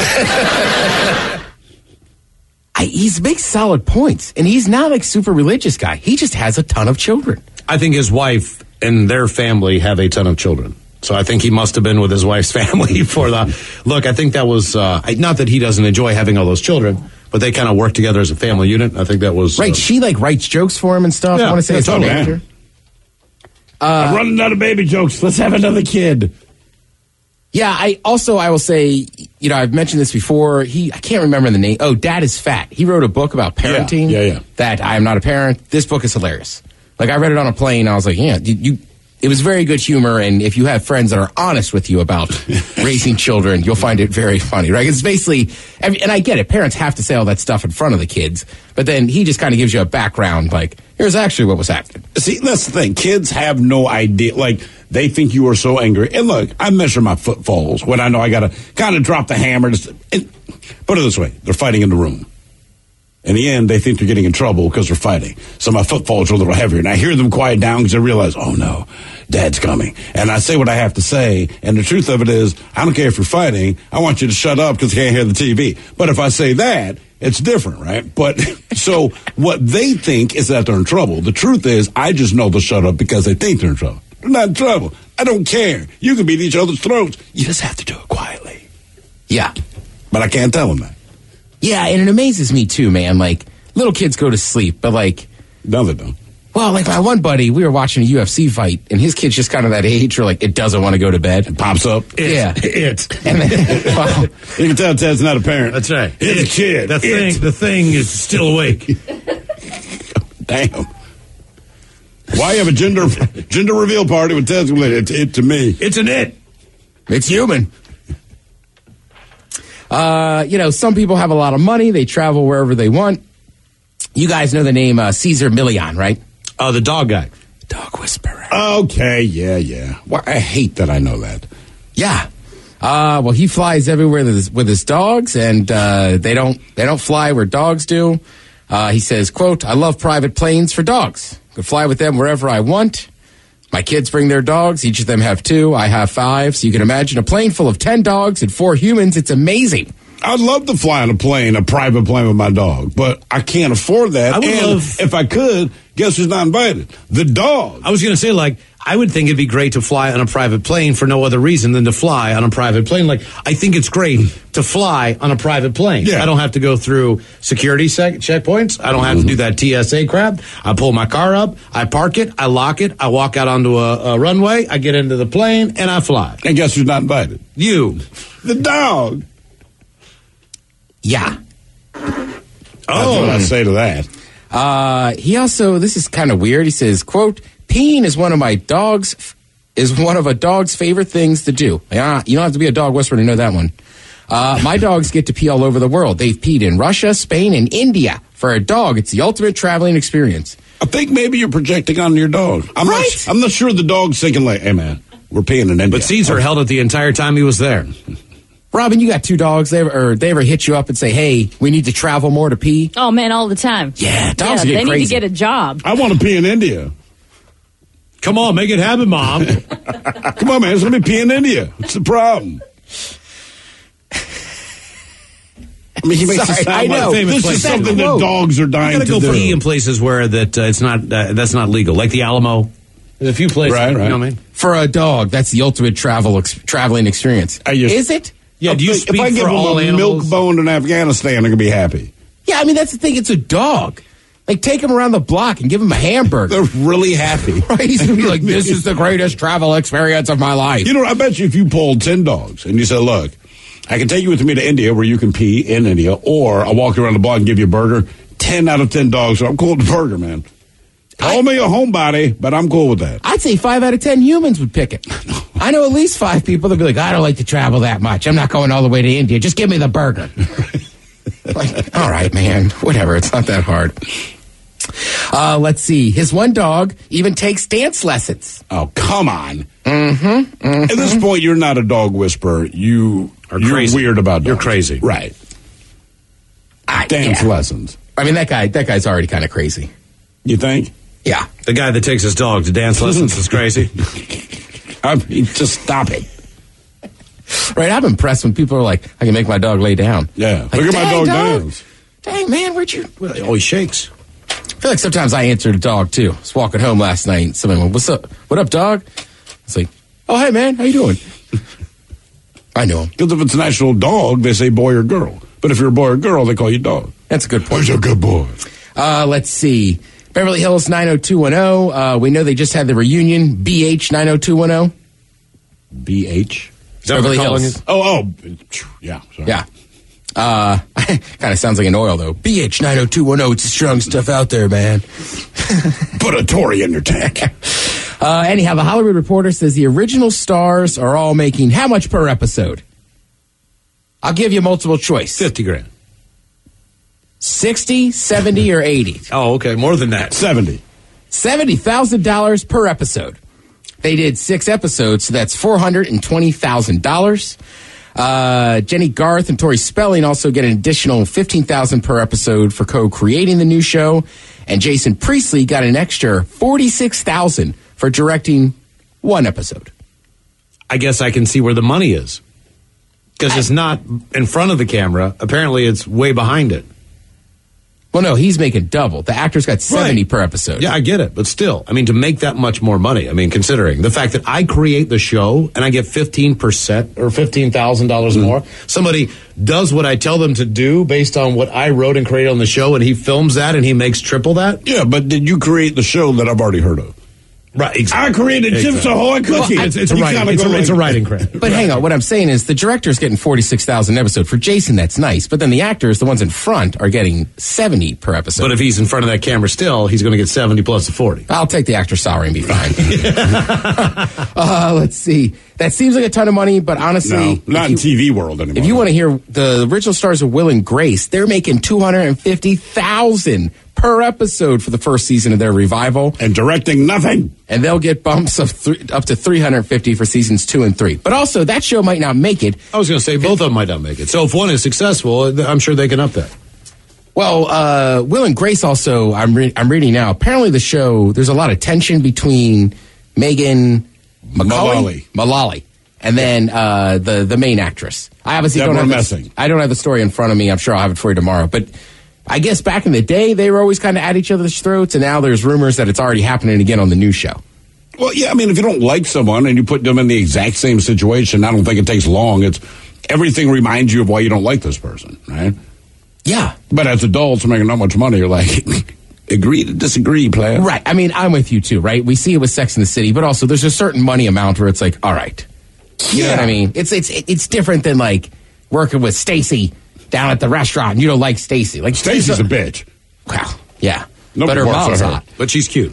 [SPEAKER 6] I, he makes solid points, and he's not like super religious guy. He just has a ton of children.
[SPEAKER 8] I think his wife and their family have a ton of children. So I think he must have been with his wife's family for the look. I think that was uh, not that he doesn't enjoy having all those children, but they kind of work together as a family unit. I think that was
[SPEAKER 6] right.
[SPEAKER 8] Uh,
[SPEAKER 6] she like writes jokes for him and stuff.
[SPEAKER 8] Yeah,
[SPEAKER 6] I want to say
[SPEAKER 8] yeah,
[SPEAKER 6] it's
[SPEAKER 8] totally.
[SPEAKER 6] manager.
[SPEAKER 4] Uh, I'm running out of baby jokes. Let's have another kid.
[SPEAKER 6] Yeah, I also I will say, you know, I've mentioned this before. He I can't remember the name. Oh, Dad is Fat. He wrote a book about parenting.
[SPEAKER 4] Yeah, yeah, yeah.
[SPEAKER 6] That I am not a parent. This book is hilarious. Like, I read it on a plane. I was like, yeah, you, you it was very good humor. And if you have friends that are honest with you about raising children, you'll find it very funny, right? It's basically, and I get it. Parents have to say all that stuff in front of the kids. But then he just kind of gives you a background, like, here's actually what was happening.
[SPEAKER 4] See, that's the thing. Kids have no idea. Like, they think you are so angry. And look, I measure my footfalls when I know I got to kind of drop the hammer. To, and put it this way. They're fighting in the room. In the end, they think they're getting in trouble because they're fighting. So my footfalls are a little heavier. And I hear them quiet down because I realize, oh, no, Dad's coming. And I say what I have to say. And the truth of it is, I don't care if you're fighting. I want you to shut up because I can't hear the T V. But if I say that, it's different, right? But so what they think is that they're in trouble. The truth is, I just know they'll shut up because they think they're in trouble. They're not in trouble. I don't care. You can beat each other's throats. You just have to do it quietly.
[SPEAKER 6] Yeah.
[SPEAKER 4] But I can't tell them that.
[SPEAKER 6] Yeah, and it amazes me, too, man. Like, little kids go to sleep, but, like...
[SPEAKER 4] No, they don't.
[SPEAKER 6] Well, like, my one buddy, we were watching a U F C fight, and his kid's just kind of that age where, like, it doesn't want to go to bed.
[SPEAKER 4] It pops up.
[SPEAKER 6] It, yeah.
[SPEAKER 4] It.
[SPEAKER 6] And then, well,
[SPEAKER 4] you can tell Ted's not a parent.
[SPEAKER 8] That's right.
[SPEAKER 4] It's a kid.
[SPEAKER 8] The thing,
[SPEAKER 4] it.
[SPEAKER 8] the thing is still awake.
[SPEAKER 4] Damn. Why have a gender gender reveal party with Ted's it's it to me?
[SPEAKER 8] It's an it.
[SPEAKER 6] It's human. Uh, you know, some people have a lot of money. They travel wherever they want. You guys know the name uh, Cesar Millan, right?
[SPEAKER 8] Oh, the dog guy.
[SPEAKER 6] Dog whisperer.
[SPEAKER 4] Okay, yeah, yeah. Well, I hate that I know that.
[SPEAKER 6] Yeah. Uh, well, he flies everywhere with his, with his dogs, and uh, they don't they don't fly where dogs do. Uh, he says, quote, I love private planes for dogs. I can fly with them wherever I want. My kids bring their dogs. Each of them have two. I have five. So you can imagine a plane full of ten dogs and four humans. It's amazing.
[SPEAKER 4] I'd love to fly on a plane, a private plane with my dog, but I can't afford that.
[SPEAKER 8] I would
[SPEAKER 4] and
[SPEAKER 8] love,
[SPEAKER 4] if I could, guess who's not invited? The dog.
[SPEAKER 8] I was going to say, like, I would think it'd be great to fly on a private plane for no other reason than to fly on a private plane. Like, I think it's great to fly on a private plane.
[SPEAKER 4] Yeah.
[SPEAKER 8] I don't have to go through security sec- checkpoints. I don't have mm-hmm. to do that T S A crap. I pull my car up, I park it, I lock it, I walk out onto a, a runway, I get into the plane, and I fly.
[SPEAKER 4] And guess who's not invited?
[SPEAKER 8] You.
[SPEAKER 4] The dog.
[SPEAKER 6] Yeah.
[SPEAKER 4] Oh. That's what I say to that.
[SPEAKER 6] Uh, he also, this is kind of weird. He says, quote, peeing is one of my dog's, is one of a dog's favorite things to do. Yeah, you don't have to be a dog whisperer to know that one. Uh, my dogs get to pee all over the world. They've peed in Russia, Spain, and India. For a dog, it's the ultimate traveling experience.
[SPEAKER 4] I think maybe you're projecting on your dog. I'm
[SPEAKER 6] right?
[SPEAKER 4] Not, I'm not sure the dog's thinking like, hey, man, we're peeing in India.
[SPEAKER 8] But Caesar okay. held it the entire time he was there.
[SPEAKER 6] Robin, you got two dogs. They ever, or they ever hit you up and say, hey, we need to travel more to pee?
[SPEAKER 14] Oh, man, all the time.
[SPEAKER 6] Yeah, dogs
[SPEAKER 14] yeah,
[SPEAKER 6] get
[SPEAKER 14] they
[SPEAKER 6] crazy.
[SPEAKER 14] need to get a job.
[SPEAKER 4] I want to pee in India.
[SPEAKER 8] Come on, make it happen, Mom.
[SPEAKER 4] Come on, man. It's going to be pee in India. What's the problem? I mean, he makes
[SPEAKER 6] Sorry,
[SPEAKER 4] it sound
[SPEAKER 6] I know.
[SPEAKER 4] like this is something that dogs are dying
[SPEAKER 8] to do. You gotta go pee in places where that uh, it's not uh, that's not legal, like the Alamo. There's a few places,
[SPEAKER 4] right, right.
[SPEAKER 8] You know what I mean?
[SPEAKER 6] For a dog, that's the ultimate travel ex- traveling experience.
[SPEAKER 4] I just,
[SPEAKER 6] is it?
[SPEAKER 8] Yeah. Do you
[SPEAKER 4] if
[SPEAKER 8] speak
[SPEAKER 4] I give
[SPEAKER 8] for
[SPEAKER 4] him
[SPEAKER 8] all
[SPEAKER 4] a
[SPEAKER 8] animals?
[SPEAKER 4] milk bone in Afghanistan, they're gonna be happy.
[SPEAKER 6] Yeah, I mean that's the thing. It's a dog. Like, take him around the block and give him a hamburger.
[SPEAKER 4] They're really happy.
[SPEAKER 6] Right? He's going to be like, this is the greatest travel experience of my life.
[SPEAKER 4] You know, I bet you if you polled ten dogs and you said, look, I can take you with me to India where you can pee in India, or I'll walk you around the block and give you a burger, ten out of ten dogs, so I'm cool with the burger, man. Call I, me a homebody, but I'm cool with that.
[SPEAKER 6] I'd say five out of ten humans would pick it. I know at least five people that would be like, I don't like to travel that much. I'm not going all the way to India. Just give me the burger. Like, all right, man. Whatever. It's not that hard. Uh, let's see. His one dog even takes dance lessons.
[SPEAKER 4] Oh, come on.
[SPEAKER 6] Mm-hmm, mm-hmm.
[SPEAKER 4] At this point, you're not a dog whisperer. You are you're
[SPEAKER 8] crazy.
[SPEAKER 4] weird about dogs.
[SPEAKER 8] You're crazy.
[SPEAKER 4] Right.
[SPEAKER 6] I,
[SPEAKER 4] Dance
[SPEAKER 6] yeah.
[SPEAKER 4] lessons.
[SPEAKER 6] I mean, that guy, that guy's already kind of crazy.
[SPEAKER 4] You think?
[SPEAKER 6] Yeah.
[SPEAKER 8] The guy that takes his dog to dance lessons is crazy.
[SPEAKER 4] I mean, just stop it.
[SPEAKER 6] Right, I'm impressed when people are like, I can make my dog lay down.
[SPEAKER 4] Yeah,
[SPEAKER 6] like,
[SPEAKER 4] look at my dog, dog dance.
[SPEAKER 6] Dang, man, where'd you...
[SPEAKER 8] Oh, he shakes.
[SPEAKER 6] I feel like sometimes I answer the dog, too. I was walking home last night, and somebody went, what's up? What up, dog? It's like, oh, hey, man, how you doing? I know him.
[SPEAKER 4] Because if it's an actual dog, they say boy or girl. But if you're a boy or girl, they call you dog.
[SPEAKER 6] That's a good point.
[SPEAKER 4] Who's a good boy?
[SPEAKER 6] Uh, let's see. Beverly Hills nine oh two one oh. Uh, we know they just had the reunion. B H nine oh two one oh.
[SPEAKER 4] B H?
[SPEAKER 6] Beverly Hills.
[SPEAKER 4] Oh, oh. Yeah. Sorry.
[SPEAKER 6] Yeah. Uh, kind of sounds like an oil, though. B H nine oh two one oh. It's the strong stuff out there, man.
[SPEAKER 4] Put a Tory in your tank.
[SPEAKER 6] uh, anyhow, the Hollywood Reporter says the original stars are all making how much per episode? I'll give you multiple choice.
[SPEAKER 8] fifty grand.
[SPEAKER 6] sixty, seventy, or eighty?
[SPEAKER 8] Oh, okay. More than that.
[SPEAKER 4] seventy.
[SPEAKER 6] seventy thousand dollars per episode. They did six episodes, so that's four hundred twenty thousand dollars. Uh, Jenny Garth and Tori Spelling also get an additional fifteen thousand dollars per episode for co-creating the new show. And Jason Priestley got an extra forty-six thousand dollars for directing one episode.
[SPEAKER 8] I guess I can see where the money is. Because it's not in front of the camera. Apparently, it's way behind it.
[SPEAKER 6] Well, no, he's making double. The actor's got seventy
[SPEAKER 8] Right.
[SPEAKER 6] per episode.
[SPEAKER 8] Yeah, I get it. But still, I mean, to make that much more money, I mean, considering the fact that I create the show and I get fifteen percent or fifteen thousand dollars
[SPEAKER 4] Mm.
[SPEAKER 8] more, somebody does what I tell them to do based on what I wrote and created on the show, and he films that and he makes triple that?
[SPEAKER 4] Yeah, but did you create the show that I've already heard of?
[SPEAKER 8] Right. Exactly.
[SPEAKER 4] I created Chips
[SPEAKER 8] Exactly.
[SPEAKER 4] Ahoy cookie.
[SPEAKER 8] Well, it's, it's, a
[SPEAKER 4] You
[SPEAKER 8] writing,
[SPEAKER 4] gotta
[SPEAKER 8] it's,
[SPEAKER 4] go
[SPEAKER 8] a, it's a
[SPEAKER 4] like-
[SPEAKER 8] writing credit.
[SPEAKER 6] But hang on, what I'm saying is the director's getting forty-six thousand dollars an episode. For Jason, that's nice. But then the actors, the ones in front, are getting seventy per episode.
[SPEAKER 8] But if he's in front of that camera still, he's going to get seventy plus the forty.
[SPEAKER 6] I'll take the actor's salary and be fine. uh, let's see. That seems like a ton of money, but honestly...
[SPEAKER 4] No, not in
[SPEAKER 6] you,
[SPEAKER 4] T V world anymore.
[SPEAKER 6] If you want to hear the original stars of Will and Grace, they're making two hundred fifty thousand dollars per episode for the first season of their revival.
[SPEAKER 4] And directing nothing.
[SPEAKER 6] And they'll get bumps of th- up to three hundred fifty for seasons two and three. But also, that show might not make it.
[SPEAKER 8] I was going to say both of them might not make it. So if one is successful, I'm sure they can up that.
[SPEAKER 6] Well, uh, Will and Grace also, I'm, re- I'm reading now, apparently the show, there's a lot of tension between Megan McCully, Mullally, and then uh, the, the main actress. I obviously
[SPEAKER 4] Deborah
[SPEAKER 6] don't have
[SPEAKER 4] Messing.
[SPEAKER 6] the, I don't have the story in front of me. I'm sure I'll have it for you tomorrow. But I guess back in the day, they were always kind of at each other's throats, and now there's rumors that it's already happening again on the new show.
[SPEAKER 4] Well, yeah, I mean, if you don't like someone and you put them in the exact same situation, I don't think it takes long. It's everything reminds you of why you don't like this person, right?
[SPEAKER 6] Yeah.
[SPEAKER 4] But as adults making not much money, you're like, agree to disagree, player.
[SPEAKER 6] Right. I mean, I'm with you too, right? We see it with Sex in the City, but also there's a certain money amount where it's like, all right. You know what I mean? It's it's it's different than like working with Stacy down at the restaurant and you don't like Stacy. Like
[SPEAKER 4] Stacy's a bitch.
[SPEAKER 6] Wow. Yeah.
[SPEAKER 4] Nobody
[SPEAKER 6] but her
[SPEAKER 4] works
[SPEAKER 6] mom's
[SPEAKER 4] for her.
[SPEAKER 6] hot.
[SPEAKER 8] But she's cute.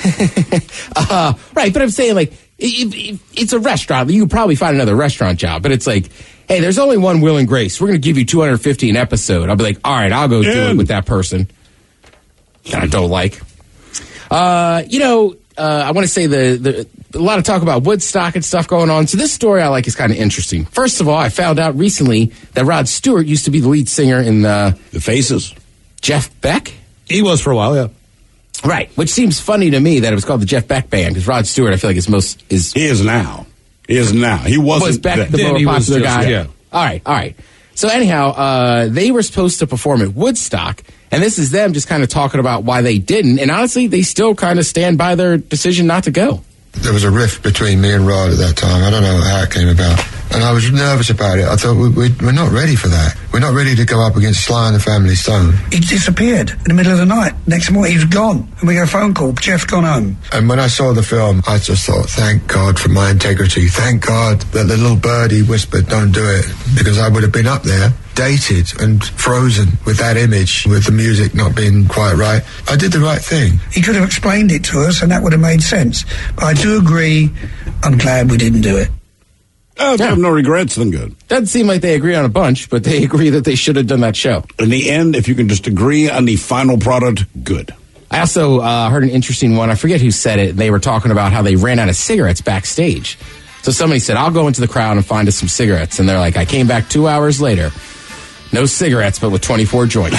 [SPEAKER 6] uh, right. But I'm saying like, it, it, it's a restaurant. You could probably find another restaurant job, but it's like, hey, there's only one Will and Grace. We're going to give you two hundred fifty an episode. I'll be like, all right, I'll go do it with that person that I don't like. Uh, you know, uh, I want to say the, the a lot of talk about Woodstock and stuff going on. So this story I like is kind of interesting. First of all, I found out recently that Rod Stewart used to be the lead singer in the
[SPEAKER 4] The Faces.
[SPEAKER 6] Jeff Beck.
[SPEAKER 8] He was for a while, yeah.
[SPEAKER 6] Right, which seems funny to me that it was called the Jeff Beck Band because Rod Stewart, I feel like is most is
[SPEAKER 4] He is now. He is now. He wasn't
[SPEAKER 6] was Beck
[SPEAKER 4] then.
[SPEAKER 6] the
[SPEAKER 8] Then
[SPEAKER 6] more
[SPEAKER 8] he was
[SPEAKER 6] popular
[SPEAKER 8] just-
[SPEAKER 6] guy.
[SPEAKER 8] yeah.
[SPEAKER 6] All right, all right. So anyhow, uh, they were supposed to perform at Woodstock, and this is them just kind of talking about why they didn't. And honestly, they still kind of stand by their decision not to go.
[SPEAKER 14] There was a rift between me and Rod at that time. I don't know how it came about. And I was nervous about it. I thought, we, we, we're not ready for that. We're not ready to go up against Sly and the Family Stone.
[SPEAKER 15] He disappeared in the middle of the night. Next morning, he was gone. And we got a phone call, Jeff's gone home.
[SPEAKER 14] And when I saw the film, I just thought, thank God for my integrity. Thank God that the little birdie whispered, don't do it. Because I would have been up there, dated and frozen with that image, with the music not being quite right. I did the right thing.
[SPEAKER 15] He could have explained it to us, and that would have made sense. But I do agree, I'm glad we didn't do it.
[SPEAKER 4] Oh, if you have no regrets, then good.
[SPEAKER 6] Doesn't seem like they agree on a bunch, but they agree that they should have done that show.
[SPEAKER 4] In the end, if you can just agree on the final product, good.
[SPEAKER 6] I also uh, heard an interesting one. I forget who said it. They were talking about how they ran out of cigarettes backstage. So somebody said, I'll go into the crowd and find us some cigarettes. And they're like, I came back two hours later. No cigarettes, but with twenty-four joints.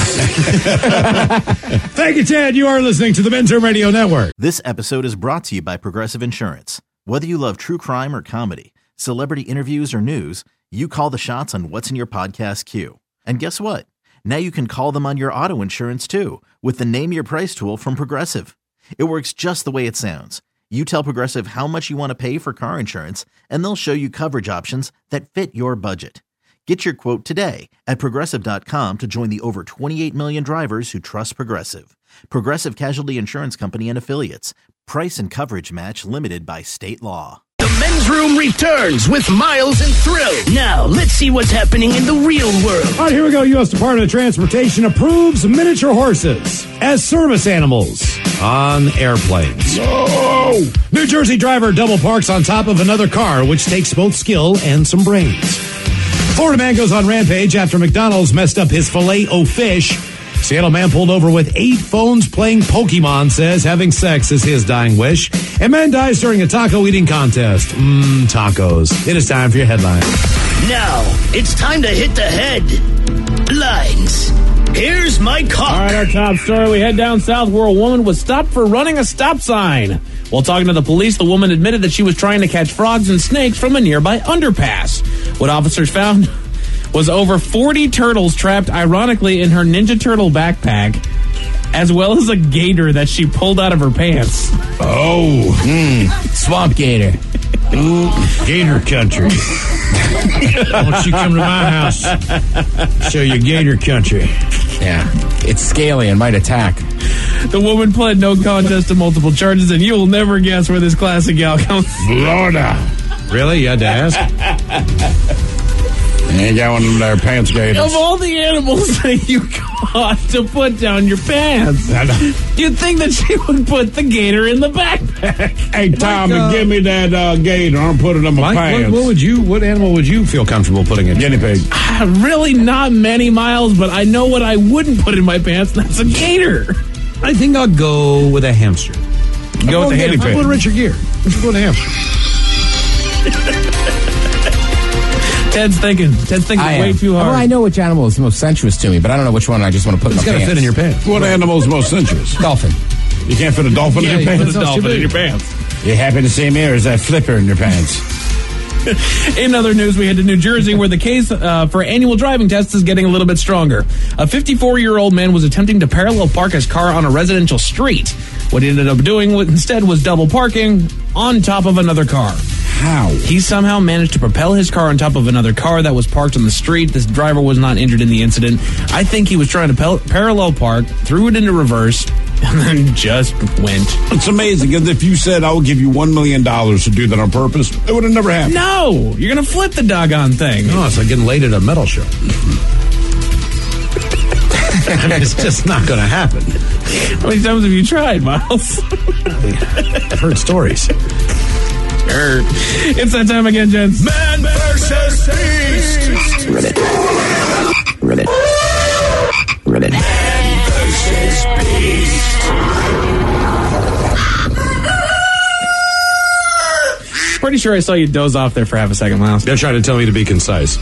[SPEAKER 8] Thank you, Ted. You are listening to the Men's Room Radio Network.
[SPEAKER 16] This episode is brought to you by Progressive Insurance. Whether you love true crime or comedy, celebrity interviews or news, you call the shots on what's in your podcast queue. And guess what? Now you can call them on your auto insurance, too, with the Name Your Price tool from Progressive. It works just the way it sounds. You tell Progressive how much you want to pay for car insurance, and they'll show you coverage options that fit your budget. Get your quote today at Progressive dot com to join the over twenty-eight million drivers who trust Progressive. Progressive Casualty Insurance Company and Affiliates. Price and coverage match limited by state law.
[SPEAKER 2] The Men's Room returns with Miles and Thrill. Now, let's see what's happening in the real world.
[SPEAKER 8] All right, here we go. U S Department of Transportation approves miniature horses as service animals on airplanes.
[SPEAKER 4] No!
[SPEAKER 8] New Jersey driver double parks on top of another car, which takes both skill and some brains. Florida man goes on rampage after McDonald's messed up his Filet-O-Fish. Seattle man pulled over with eight phones playing Pokemon, says having sex is his dying wish. And man dies during a taco eating contest. Mmm, tacos. It is time for your headline.
[SPEAKER 2] Now, it's time to hit the headlines. Here's my cock.
[SPEAKER 5] All right, our top story. We head down south where a woman was stopped for running a stop sign. While talking to the police, the woman admitted that she was trying to catch frogs and snakes from a nearby underpass. What officers found was over forty turtles trapped, ironically, in her Ninja Turtle backpack, as well as a gator that she pulled out of her pants.
[SPEAKER 4] Oh,
[SPEAKER 6] mm, swamp gator.
[SPEAKER 8] Ooh, gator country. Why don't you come to my house? Show you gator country.
[SPEAKER 6] Yeah, it's scaly and might attack.
[SPEAKER 5] The woman pled no contest to multiple charges, and you will never guess where this classic gal comes from.
[SPEAKER 4] Florida.
[SPEAKER 8] Really? You had to ask?
[SPEAKER 4] Ain't got one of them there pants gators.
[SPEAKER 5] Of all the animals that you caught to put down your pants, you'd think that she would put the gator in the backpack.
[SPEAKER 4] Hey, Tommy, like, uh, give me that uh, gator. I'm putting it in my
[SPEAKER 8] Mike,
[SPEAKER 4] pants.
[SPEAKER 8] What, what would you? What animal would you feel comfortable putting in?
[SPEAKER 4] Guinea pig.
[SPEAKER 5] Uh, really, not many, Miles. But I know what I wouldn't put in my pants. And that's a gator.
[SPEAKER 8] I think I'll go with a hamster.
[SPEAKER 5] Go with the hamster.
[SPEAKER 8] I'll go with Richard Gere. Go with a hamster.
[SPEAKER 5] Ted's thinking. Ted's thinking
[SPEAKER 6] I
[SPEAKER 5] way
[SPEAKER 6] am.
[SPEAKER 5] too hard.
[SPEAKER 6] Well, I know which animal is most sensuous to me, but I don't know which one I just want to put
[SPEAKER 8] it's
[SPEAKER 6] in my
[SPEAKER 8] pants. It's got to fit in your pants.
[SPEAKER 4] What animal is most sensuous?
[SPEAKER 6] Dolphin.
[SPEAKER 4] You can't fit a dolphin
[SPEAKER 5] yeah,
[SPEAKER 4] in your
[SPEAKER 5] you
[SPEAKER 4] pants?
[SPEAKER 5] Put a dolphin in your pants.
[SPEAKER 4] You happy to see me, or is that flipper in your pants?
[SPEAKER 5] In other news, we head to New Jersey, where the case uh, for annual driving tests is getting a little bit stronger. A fifty-four-year-old man was attempting to parallel park his car on a residential street. What he ended up doing instead was double parking on top of another car.
[SPEAKER 4] How?
[SPEAKER 5] He somehow managed to propel his car on top of another car that was parked on the street. This driver was not injured in the incident. I think he was trying to pel- parallel park, threw it into reverse, and then just went.
[SPEAKER 4] It's amazing, because if you said, I will give you one million dollars to do that on purpose, it would have never happened.
[SPEAKER 5] No! You're going to flip the doggone thing.
[SPEAKER 8] No, it's like getting laid at a metal show. I mean, it's just not going to happen.
[SPEAKER 5] How many times have you tried, Miles?
[SPEAKER 8] I've heard stories.
[SPEAKER 5] Sure. It's that time again, gents.
[SPEAKER 2] Man versus beast.
[SPEAKER 17] Ribbit. Ribbit. Ribbit.
[SPEAKER 2] Man versus beast.
[SPEAKER 5] Pretty sure I saw you doze off there for half a second, Miles.
[SPEAKER 8] They're trying to tell me to be concise.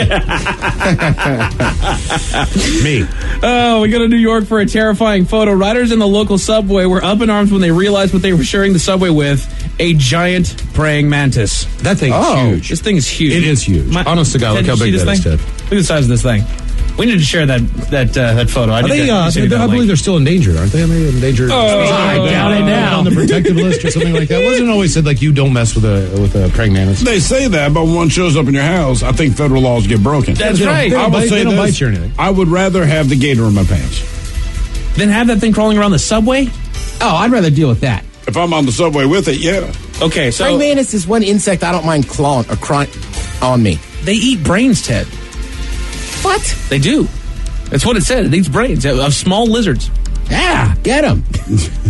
[SPEAKER 8] Me.
[SPEAKER 5] Oh, we go to New York for a terrifying photo. Riders in the local subway were up in arms when they realized what they were sharing the subway with: a giant praying mantis.
[SPEAKER 8] That thing's
[SPEAKER 5] oh,
[SPEAKER 8] huge.
[SPEAKER 5] This thing is huge.
[SPEAKER 8] It is huge. My, Honest to God,
[SPEAKER 5] Ted,
[SPEAKER 8] look how big that is, Ted.
[SPEAKER 5] Look at the size of this thing. We need to share that that uh, that photo. I,
[SPEAKER 8] Are they,
[SPEAKER 5] that,
[SPEAKER 8] uh, they, I believe link. They're still endangered, aren't they? Are they endangered?
[SPEAKER 5] Oh, I doubt it now.
[SPEAKER 8] On the protective list or something like that. Wasn't it always said like you don't mess with a with a praying mantis?
[SPEAKER 4] They say that, but when one shows up in your house, I think federal laws get broken.
[SPEAKER 5] That's right.
[SPEAKER 4] I would say
[SPEAKER 8] they don't
[SPEAKER 4] this,
[SPEAKER 8] bite you or anything.
[SPEAKER 4] I would rather have the gator in my pants.
[SPEAKER 5] Then have that thing crawling around the subway?
[SPEAKER 6] Oh, I'd rather deal with that.
[SPEAKER 4] If I'm on the subway with it, yeah.
[SPEAKER 5] Okay, so
[SPEAKER 6] praying mantis is one insect I don't mind clawing or crying on me.
[SPEAKER 5] They eat brains, Ted.
[SPEAKER 6] What?
[SPEAKER 5] They do. That's what it said. It eats brains of small lizards.
[SPEAKER 6] Yeah, get them.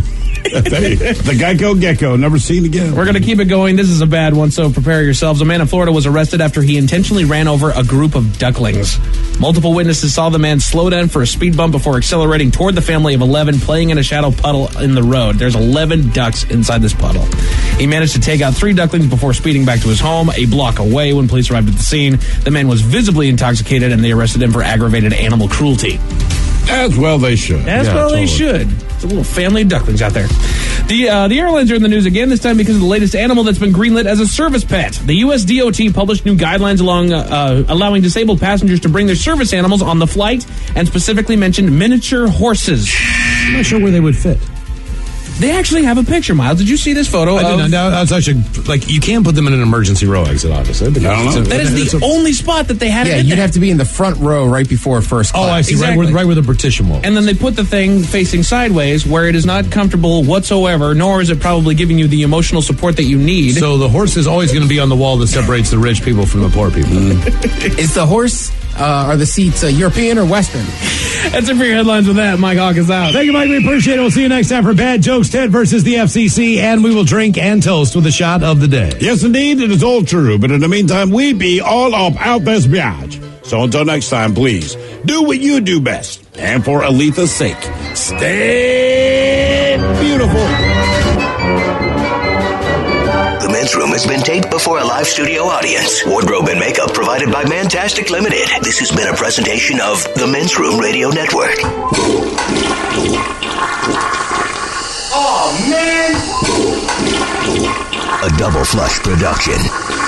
[SPEAKER 4] The Geico Gecko, never seen again.
[SPEAKER 5] We're going to keep it going. This is a bad one, so prepare yourselves. A man in Florida was arrested after he intentionally ran over a group of ducklings. Multiple witnesses saw the man slow down for a speed bump before accelerating toward the family of eleven playing in a shallow puddle in the road. There's eleven ducks inside this puddle. He managed to take out three ducklings before speeding back to his home a block away. When police arrived at the scene, the man was visibly intoxicated and they arrested him for aggravated animal cruelty.
[SPEAKER 4] As well they should.
[SPEAKER 5] As
[SPEAKER 4] Yeah,
[SPEAKER 5] well
[SPEAKER 4] totally.
[SPEAKER 5] they should. It's a little family of ducklings out there. The uh, the airlines are in the news again, this time because of the latest animal that's been greenlit as a service pet. The U S D O T published new guidelines along, uh, allowing disabled passengers to bring their service animals on the flight and specifically mentioned miniature horses.
[SPEAKER 8] I'm not sure where they would fit.
[SPEAKER 5] They actually have a picture, Miles. Did you see this photo?
[SPEAKER 8] I
[SPEAKER 5] of,
[SPEAKER 8] didn't know. That's actually, like, you can't put them in an emergency row exit, obviously.
[SPEAKER 4] I don't know.
[SPEAKER 5] That is the only spot that they had
[SPEAKER 6] Yeah,
[SPEAKER 5] it in
[SPEAKER 6] you'd
[SPEAKER 5] there.
[SPEAKER 6] have to be in the front row right before first class.
[SPEAKER 8] Oh, I see.
[SPEAKER 5] Exactly.
[SPEAKER 8] Right, where, right where the partition wall.
[SPEAKER 5] And then they put the thing facing sideways where it is not comfortable whatsoever, nor is it probably giving you the emotional support that you need.
[SPEAKER 8] So the horse is always going to be on the wall that separates the rich people from the poor people.
[SPEAKER 6] Is the horse, uh, are the seats uh, European or Western?
[SPEAKER 5] That's it for your headlines with that. Mike Hawk is out.
[SPEAKER 8] Thank you, Mike. We appreciate it. We'll see you next time for Bad Jokes, Ted versus the F C C, and we will drink and toast with a shot of the day.
[SPEAKER 4] Yes, indeed, it is all true. But in the meantime, we be all up out this biatch. So until next time, please, do what you do best. And for Aletha's sake, stay beautiful.
[SPEAKER 2] The Men's Room has been taped before a live studio audience. Wardrobe and makeup provided by Mantastic Limited. This has been a presentation of the Men's Room Radio Network. Oh, man! A Double Flush production.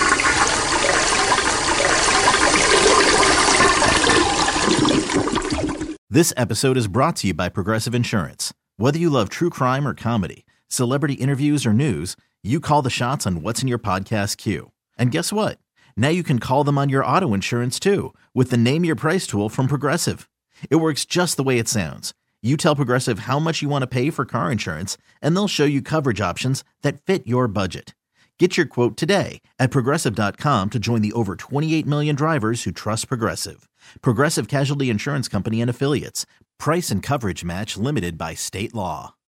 [SPEAKER 16] This episode is brought to you by Progressive Insurance. Whether you love true crime or comedy, celebrity interviews or news, you call the shots on what's in your podcast queue. And guess what? Now you can call them on your auto insurance too with the Name Your Price tool from Progressive. It works just the way it sounds. You tell Progressive how much you want to pay for car insurance, and they'll show you coverage options that fit your budget. Get your quote today at Progressive dot com to join the over twenty-eight million drivers who trust Progressive. Progressive Casualty Insurance Company and Affiliates. Price and coverage match limited by state law.